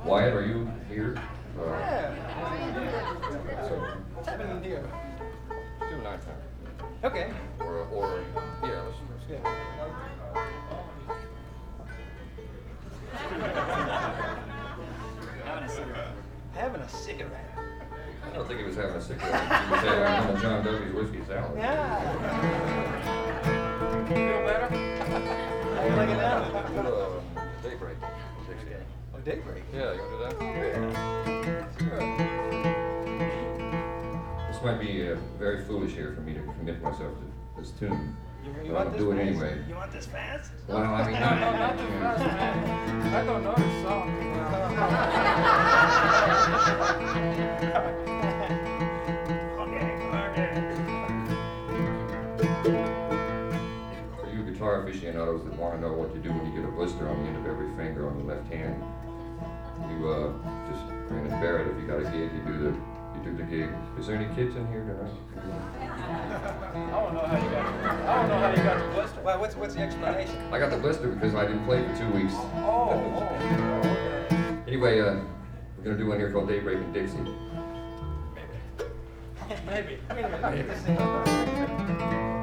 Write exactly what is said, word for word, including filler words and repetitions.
Wyatt, are you here? Uh, Yeah. What's happening here? Do nighttime. Okay. Or, or yeah, let's, let's Good. Having a cigarette. Having a cigarette. I don't think he was having a cigarette. He was having one of John Dougie's whiskey salad. Yeah. feel better? How you like it now? Do a daybreak. Dixie. Oh, daybreak. Yeah, you want to do that? Sure. This might be uh, very foolish here for me to commit myself to this tune. You, you But want I'll this do it fast? anyway. You want this fast? Well, I mean, No, no, not too fast, man. I don't know this song. Okay, okay. For you guitar aficionados that want to know what you do when you get a blister on the end of every finger on your left hand, you uh, just grin and bear it. If you got a gig, you do the you do the gig. Is there any kids in here tonight? I don't know how you got. I don't know how you got the blister. Well, what's what's the explanation? I got the blister because I didn't play for two weeks. Oh, oh, okay. Anyway, uh, we're gonna do one here called Daybreak in Dixie. Maybe. Wait a minute. Maybe.